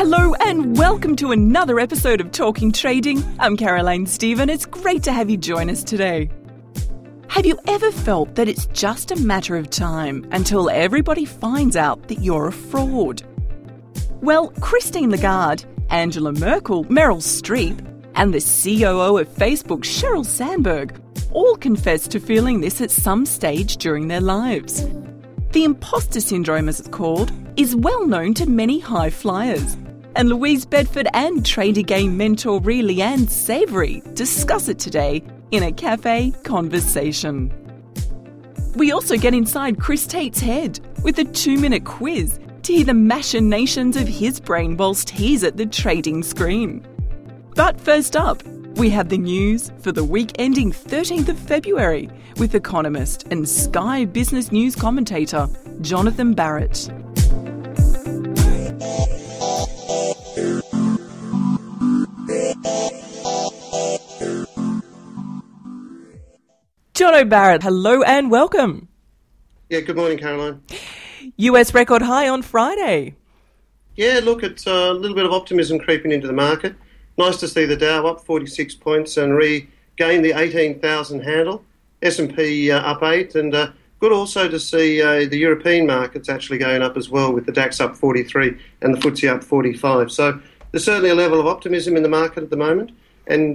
Hello and welcome to another episode of Talking Trading. I'm Caroline Stephen. It's great to have you join us today. Have you ever felt that it's just a matter of time until everybody finds out that you're a fraud? Well, Christine Lagarde, Angela Merkel, Meryl Streep, and the COO of Facebook, Sheryl Sandberg, all confessed to feeling this at some stage during their lives. The imposter syndrome, as it's called, is well known to many high flyers. And Louise Bedford and trader game mentor Leanne Savory discuss it today in a cafe conversation. We also get inside Chris Tate's head with a 2-minute quiz to hear the machinations of his brain whilst he's at the trading screen. But first up, we have the news for the week ending 13th of February with economist and Sky Business News commentator Jonathan Barrett. Jono Barrett, hello and welcome. Yeah, good morning, Caroline. US record high on Friday. Yeah, look, it's a little bit of optimism creeping into the market. Nice to see the Dow up 46 points and regain the 18,000 handle. S&P up 8, and good also to see the European markets actually going up as well, with the DAX up 43 and the FTSE up 45. So there's certainly a level of optimism in the market at the moment, and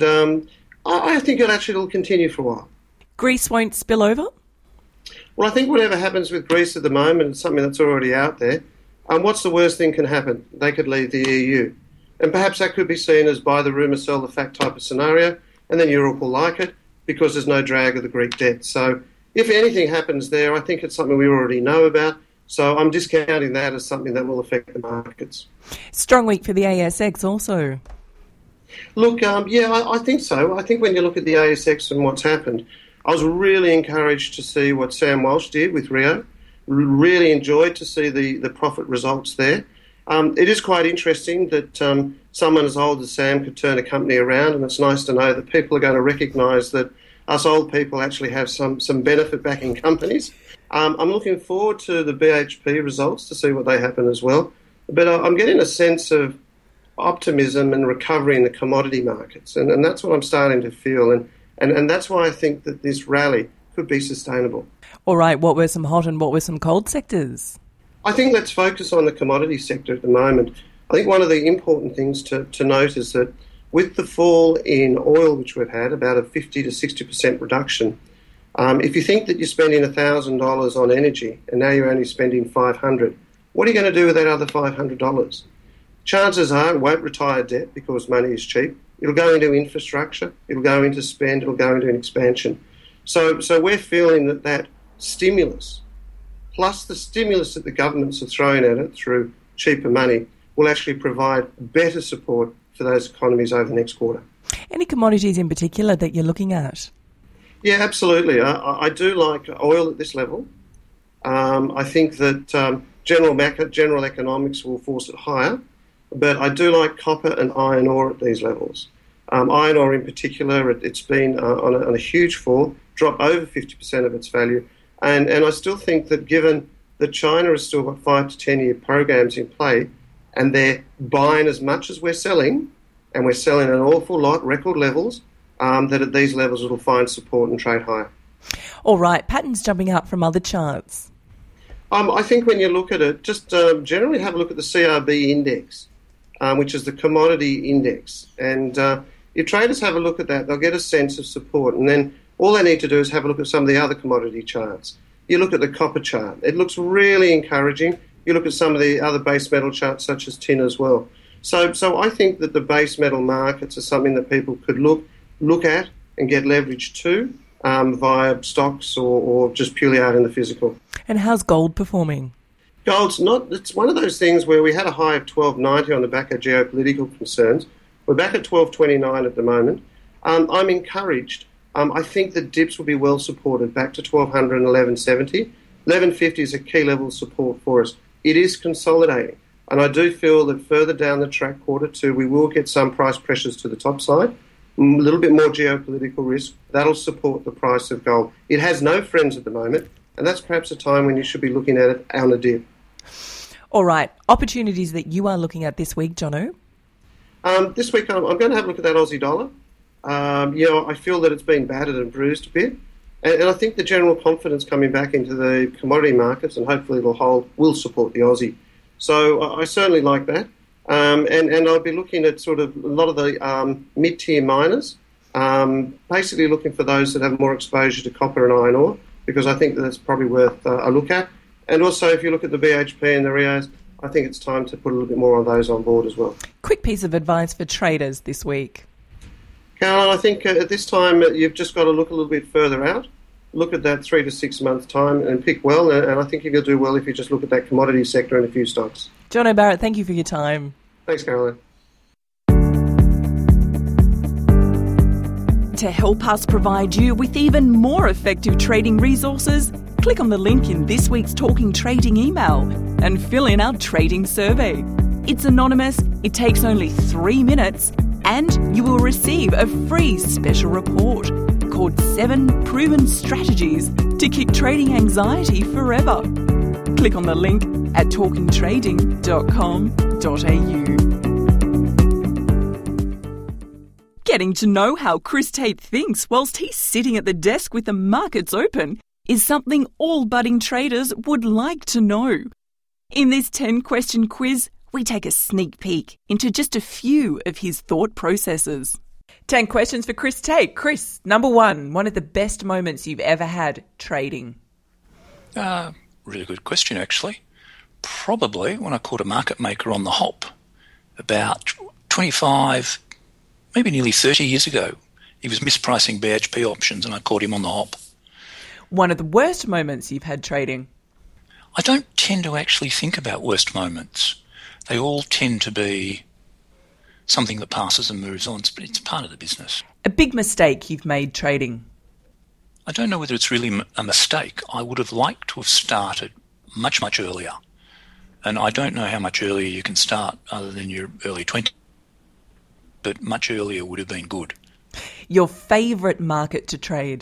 I think it'll continue for a while. Greece won't spill over? Well, I think whatever happens with Greece at the moment is something that's already out there. What's the worst thing can happen? They could leave the EU. And perhaps that could be seen as buy the rumour, sell the fact type of scenario, and then Europe will like it because there's no drag of the Greek debt. So if anything happens there, I think it's something we already know about. So I'm discounting that as something that will affect the markets. Strong week for the ASX also. Look, I think so. I think when you look at the ASX and what's happened, I was really encouraged to see what Sam Walsh did with Rio. Really enjoyed to see the profit results there. It is quite interesting that someone as old as Sam could turn a company around, and it's nice to know that people are going to recognise that us old people actually have some benefit back in companies. I'm looking forward to the BHP results to see what they happen as well. But I'm getting a sense of optimism and recovery in the commodity markets, and that's what I'm starting to feel. And that's why I think that this rally could be sustainable. All right, what were some hot and what were some cold sectors? I think let's focus on the commodity sector at the moment. I think one of the important things to note is that with the fall in oil, which we've had, about a 50 to 60% reduction, if you think that you're spending $1,000 on energy and now you're only spending $500, what are you going to do with that other $500? Chances are it won't retire debt because money is cheap. It'll go into infrastructure, it'll go into spend, it'll go into an expansion. So we're feeling that stimulus, plus the stimulus that the governments are throwing at it through cheaper money, will actually provide better support for those economies over the next quarter. Any commodities in particular that you're looking at? Yeah, absolutely. I do like oil at this level. I think that general economics will force it higher. But I do like copper and iron ore at these levels. Iron ore in particular, it's been on a huge fall, dropped over 50% of its value. And I still think that given that China has still got 5 to 10 year programs in play, and they're buying as much as we're selling, and we're selling an awful lot, record levels, that at these levels it'll find support and trade higher. All right, patterns jumping out from other charts. I think when you look at it, just generally have a look at the CRB index, which is the commodity index. And if traders have a look at that, they'll get a sense of support. And then all they need to do is have a look at some of the other commodity charts. You look at the copper chart. It looks really encouraging. You look at some of the other base metal charts, such as tin as well. So I think that the base metal markets are something that people could look at and get leverage to via stocks or just purely out in the physical. And how's gold performing? It's one of those things where we had a high of 1290 on the back of geopolitical concerns. We're back at 1229 at the moment. I'm encouraged. I think the dips will be well supported back to 1200 and 1170. 1150 is a key level of support for us. It is consolidating. And I do feel that further down the track, quarter two, we will get some price pressures to the top side. A little bit more geopolitical risk. That'll support the price of gold. It has no friends at the moment. And that's perhaps a time when you should be looking at it on a dip. All right, opportunities that you are looking at this week, Jono? This week I'm going to have a look at that Aussie dollar. I feel that it's been battered and bruised a bit. And I think the general confidence coming back into the commodity markets and hopefully will support the Aussie. So I certainly like that. And I'll be looking at sort of a lot of the mid-tier miners, basically looking for those that have more exposure to copper and iron ore, because I think that's probably worth a look at. And also, if you look at the BHP and the Rios, I think it's time to put a little bit more of those on board as well. Quick piece of advice for traders this week. Caroline, I think at this time you've just got to look a little bit further out. Look at that 3 to 6 month time and pick well. And I think you'll do well if you just look at that commodity sector and a few stocks. Jono Barrett, thank you for your time. Thanks, Caroline. To help us provide you with even more effective trading resources, click on the link in this week's Talking Trading email and fill in our trading survey. It's anonymous, it takes only 3 minutes, and you will receive a free special report called 7 Proven Strategies to Kick Trading Anxiety Forever. Click on the link at talkingtrading.com.au. Getting to know how Chris Tate thinks whilst he's sitting at the desk with the markets open is something all budding traders would like to know. In this 10-question quiz, we take a sneak peek into just a few of his thought processes. 10 questions for Chris Tate. Chris, number 1, one of the best moments you've ever had trading? Really good question, actually. Probably when I caught a market maker on the hop about 25, maybe nearly 30 years ago. He was mispricing BHP options and I caught him on the hop. One of the worst moments you've had trading? I don't tend to actually think about worst moments. They all tend to be something that passes and moves on, but it's part of the business. A big mistake you've made trading? I don't know whether it's really a mistake. I would have liked to have started much, much earlier. And I don't know how much earlier you can start other than your early 20s, but much earlier would have been good. Your favourite market to trade?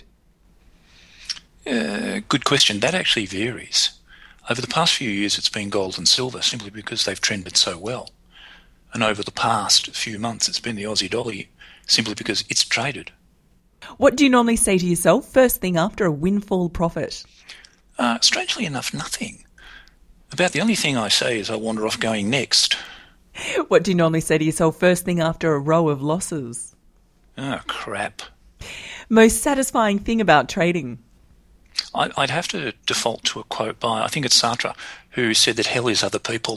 Good question. That actually varies. Over the past few years, it's been gold and silver simply because they've trended so well. And over the past few months, it's been the Aussie dollar simply because it's traded. What do you normally say to yourself first thing after a windfall profit? Strangely enough, nothing. About the only thing I say is I wander off going next. What do you normally say to yourself first thing after a row of losses? Oh, crap. Most satisfying thing about trading? I'd have to default to a quote by, I think it's Sartre, who said that hell is other people.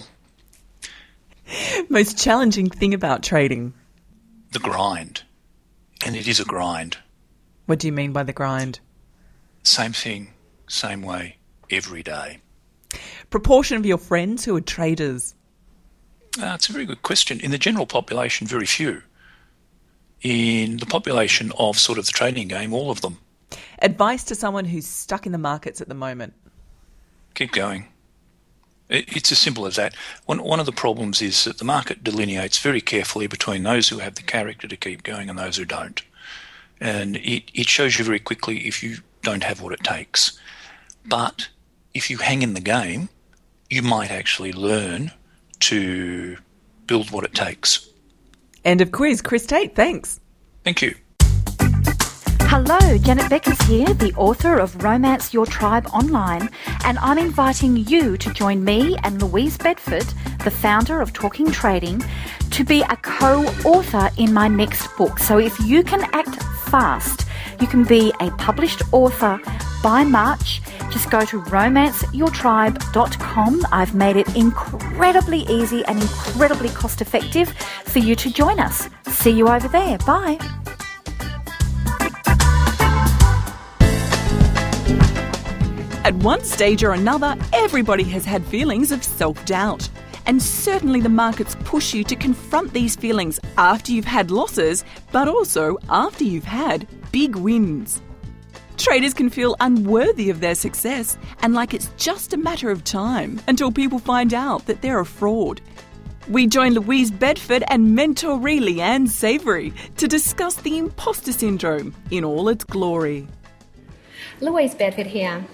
Most challenging thing about trading? The grind. And it is a grind. What do you mean by the grind? Same thing, same way, every day. Proportion of your friends who are traders? It's a very good question. In the general population, very few. In the population of sort of the trading game, all of them. Advice to someone who's stuck in the markets at the moment? Keep going. It's as simple as that. One of the problems is that the market delineates very carefully between those who have the character to keep going and those who don't. And it shows you very quickly if you don't have what it takes. But if you hang in the game, you might actually learn to build what it takes. End of quiz. Chris Tate, thanks. Thank you. Hello, Janet Beckers here, the author of Romance Your Tribe Online, and I'm inviting you to join me and Louise Bedford, the founder of Talking Trading, to be a co-author in my next book. So if you can act fast, you can be a published author by March. Just go to romanceyourtribe.com. I've made it incredibly easy and incredibly cost effective for you to join us. See you over there. Bye. At one stage or another, everybody has had feelings of self-doubt. And certainly the markets push you to confront these feelings after you've had losses, but also after you've had big wins. Traders can feel unworthy of their success and like it's just a matter of time until people find out that they're a fraud. We join Louise Bedford and mentoree Leanne Savory to discuss the imposter syndrome in all its glory. Louise Bedford here.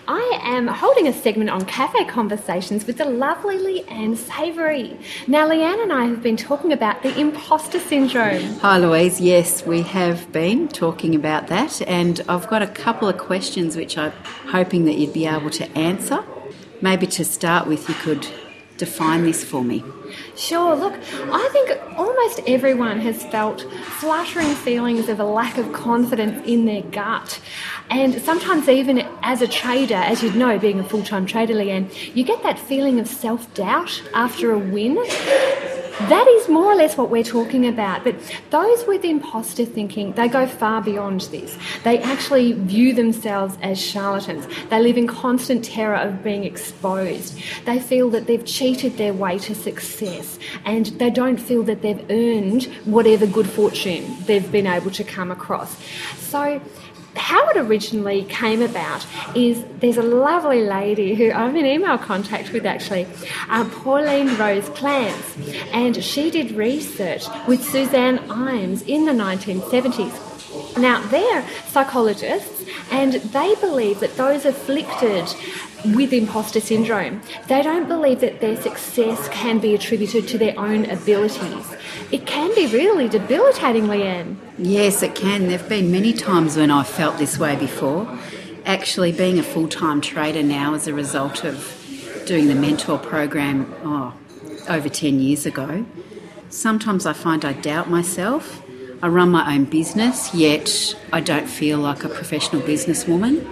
I am holding a segment on cafe conversations with the lovely Leanne Savoury. Now, Leanne and I have been talking about the imposter syndrome. Hi Louise, yes, we have been talking about that, and I've got a couple of questions which I'm hoping that you'd be able to answer. Maybe to start with, you could define this for me. Sure, look, I think almost everyone has felt fluttering feelings of a lack of confidence in their gut. And sometimes even as a trader, as you'd know, being a full-time trader, Leanne, you get that feeling of self-doubt after a win. That is more or less what we're talking about. But those with imposter thinking, they go far beyond this. They actually view themselves as charlatans. They live in constant terror of being exposed. They feel that they've cheated their way to success, and they don't feel that they've earned whatever good fortune they've been able to come across. So how it originally came about is there's a lovely lady who I'm in email contact with actually, Pauline Rose Clance, and she did research with Suzanne Imes in the 1970s. Now, they're psychologists, and they believe that those afflicted with imposter syndrome, they don't believe that their success can be attributed to their own abilities. It can be really debilitating, Leanne. Yes, it can. There have been many times when I've felt this way before. Actually, being a full-time trader now as a result of doing the mentor program over 10 years ago, sometimes I find I doubt myself. I run my own business, yet I don't feel like a professional businesswoman.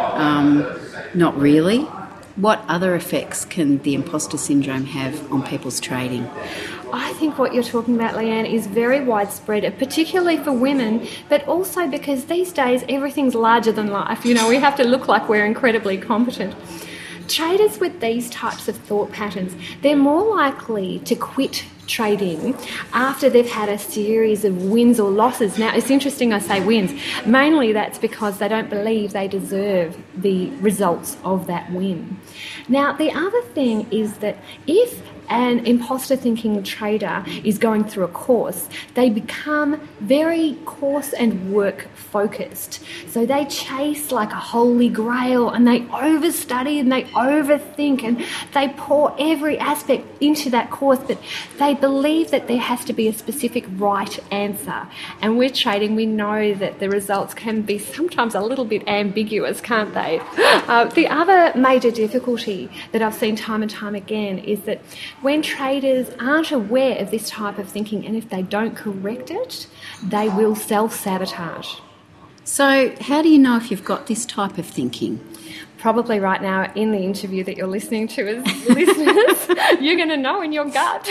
Not really. What other effects can the imposter syndrome have on people's trading? I think what you're talking about, Leanne, is very widespread, particularly for women, but also because these days everything's larger than life. You know, we have to look like we're incredibly competent. Traders with these types of thought patterns, they're more likely to quit trading after they've had a series of wins or losses. Now, it's interesting I say wins. Mainly that's because they don't believe they deserve the results of that win. Now, the other thing is that if an imposter thinking trader is going through a course, they become very course and work focused. So they chase like a holy grail, and they overstudy and they overthink, and they pour every aspect into that course, but they believe that there has to be a specific right answer. And with trading, we know that the results can be sometimes a little bit ambiguous, can't they? The other major difficulty that I've seen time and time again is that when traders aren't aware of this type of thinking, and if they don't correct it, they will self-sabotage. So how do you know if you've got this type of thinking? Probably right now in the interview that you're listening to as listeners, you're going to know in your gut.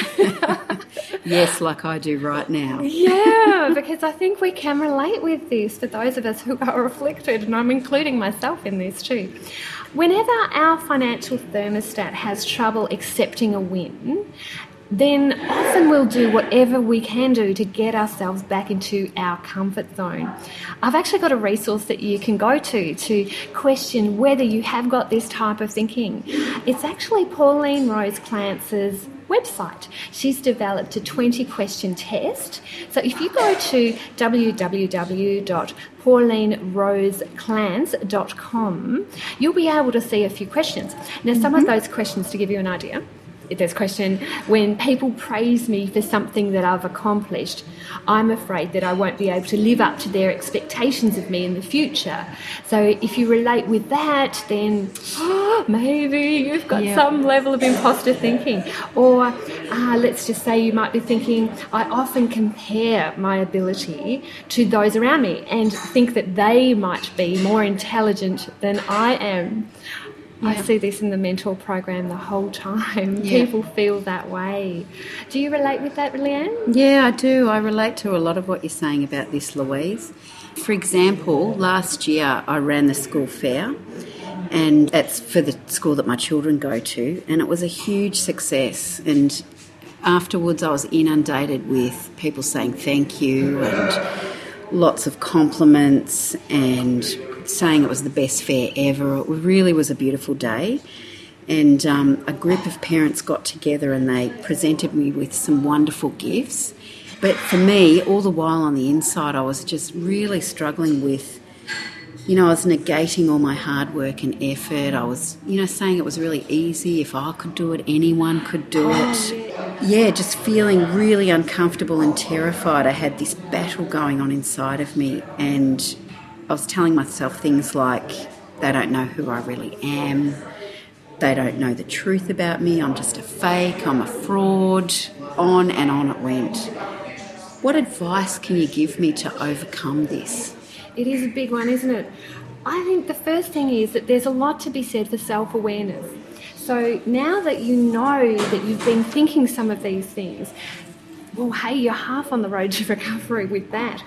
Yes, like I do right now. Yeah, because I think we can relate with this for those of us who are afflicted, and I'm including myself in this too. Whenever our financial thermostat has trouble accepting a win, then often we'll do whatever we can do to get ourselves back into our comfort zone. I've actually got a resource that you can go to question whether you have got this type of thinking. It's actually Pauline Rose Clance's website. She's developed a 20-question test. So if you go to www.paulineroseclance.com, you'll be able to see a few questions. Now, some of those questions, to give you an idea, there's a question, when people praise me for something that I've accomplished, I'm afraid that I won't be able to live up to their expectations of me in the future. So if you relate with that, then maybe you've got some level of imposter thinking. Or let's just say you might be thinking, I often compare my ability to those around me and think that they might be more intelligent than I am. I see this in the mentor program the whole time. Yeah. People feel that way. Do you relate with that, Leanne? Yeah, I do. I relate to a lot of what you're saying about this, Louise. For example, last year I ran the school fair, and that's for the school that my children go to, and it was a huge success. And afterwards I was inundated with people saying thank you and lots of compliments and saying it was the best fair ever. It really was a beautiful day. And a group of parents got together and they presented me with some wonderful gifts. But for me, all the while on the inside, I was just really struggling with I was negating all my hard work and effort. I was, saying it was really easy. If I could do it, anyone could do it. Yeah, just feeling really uncomfortable and terrified. I had this battle going on inside of me, and I was telling myself things like, they don't know who I really am. They don't know the truth about me. I'm just a fake. I'm a fraud. On and on it went. What advice can you give me to overcome this? It is a big one, isn't it? I think the first thing is that there's a lot to be said for self-awareness. So now that you know that you've been thinking some of these things, well, hey, you're half on the road to recovery with that.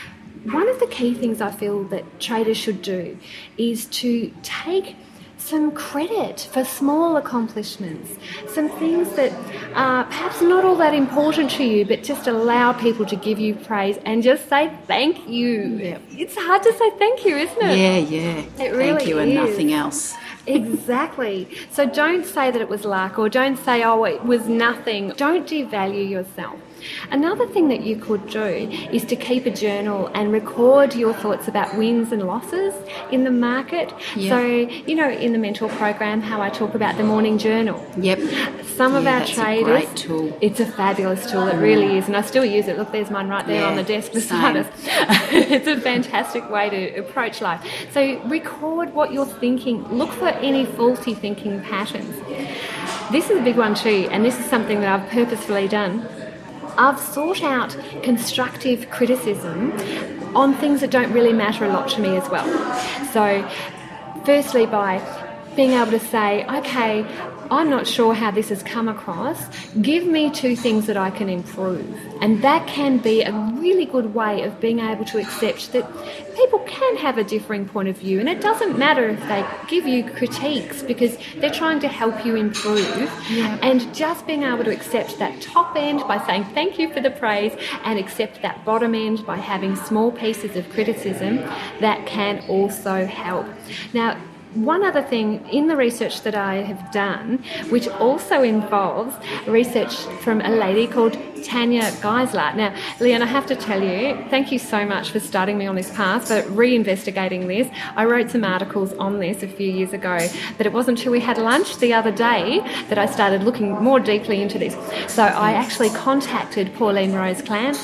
One of the key things I feel that traders should do is to take some credit for small accomplishments, some things that are perhaps not all that important to you, but just allow people to give you praise and just say thank you. Yep. It's hard to say thank you, isn't it? Yeah. It really thank you and is. nothing else. Exactly. So don't say that it was luck, or don't say, oh, it was nothing. Don't devalue yourself. Another thing that you could do is to keep a journal and record your thoughts about wins and losses in the market. Yep. So, in the mentor program, how I talk about the morning journal. Yep. Some of our that's traders, a great tool. It's a fabulous tool, it really is, and I still use it. Look, there's mine right there on the desk beside us. It's a fantastic way to approach life. So record what you're thinking. Look for any faulty thinking patterns. This is a big one too, and this is something that I've purposefully done. I've sought out constructive criticism on things that don't really matter a lot to me as well. So, firstly, by being able to say, okay, I'm not sure how this has come across. Give me 2 things that I can improve. And that can be a really good way of being able to accept that people can have a differing point of view. And it doesn't matter if they give you critiques, because they're trying to help you improve. Yeah. And just being able to accept that top end by saying thank you for the praise, and accept that bottom end by having small pieces of criticism, that can also help. Now, one other thing in the research that I have done, which also involves research from a lady called Tanya Geisler. Now, Leanne, I have to tell you, thank you so much for starting me on this path, for re-investigating this. I wrote some articles on this a few years ago, but it wasn't until we had lunch the other day that I started looking more deeply into this. So I actually contacted Pauline Rose Clamp,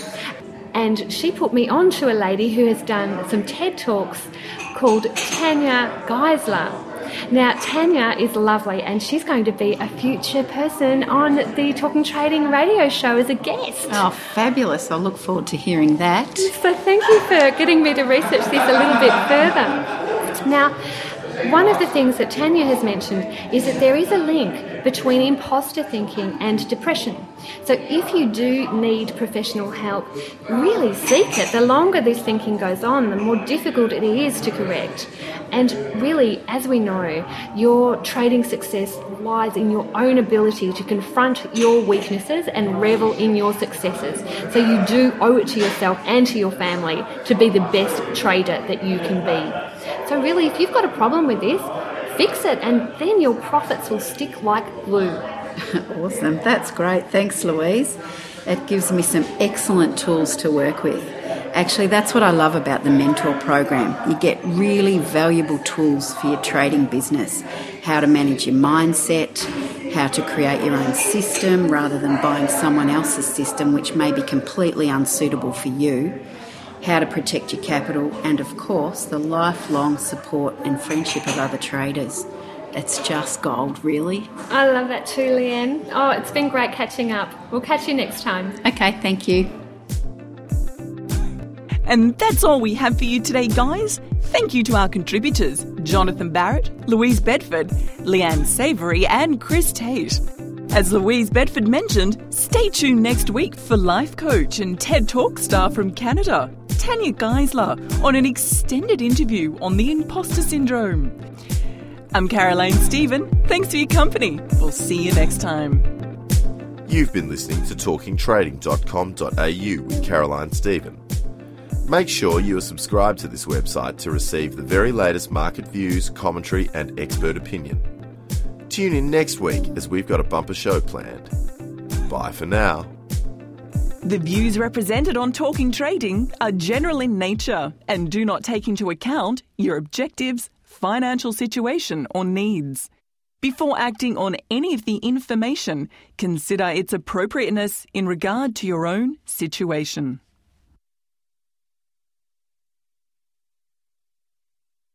and she put me on to a lady who has done some TED Talks called Tanya Geisler. Now, Tanya is lovely, and she's going to be a future person on the Talking Trading radio show as a guest. Oh, fabulous. I look forward to hearing that. So thank you for getting me to research this a little bit further. Now, one of the things that Tanya has mentioned is that there is a link between imposter thinking and depression. So if you do need professional help, really seek it. The longer this thinking goes on, the more difficult it is to correct. And really, as we know, your trading success lies in your own ability to confront your weaknesses and revel in your successes. So you do owe it to yourself and to your family to be the best trader that you can be. So really, if you've got a problem with this, fix it, and then your profits will stick like glue. Awesome. That's great. Thanks, Louise. It gives me some excellent tools to work with. Actually, that's what I love about the mentor program. You get really valuable tools for your trading business. How to manage your mindset, how to create your own system rather than buying someone else's system, which may be completely unsuitable for you. How to protect your capital, and of course, the lifelong support and friendship of other traders. It's just gold, really. I love that too, Leanne. Oh, it's been great catching up. We'll catch you next time. Okay, thank you. And that's all we have for you today, guys. Thank you to our contributors, Jonathan Barrett, Louise Bedford, Leanne Savory and Chris Tate. As Louise Bedford mentioned, stay tuned next week for life coach and TED Talk star from Canada, Tanya Geisler, on an extended interview on the imposter syndrome. I'm Caroline Stephen. Thanks for your company. We'll see you next time. You've been listening to talkingtrading.com.au with Caroline Stephen. Make sure you are subscribed to this website to receive the very latest market views, commentary and expert opinion. Tune in next week as we've got a bumper show planned. Bye for now. The views represented on Talking Trading are general in nature and do not take into account your objectives, financial situation or needs. Before acting on any of the information, consider its appropriateness in regard to your own situation.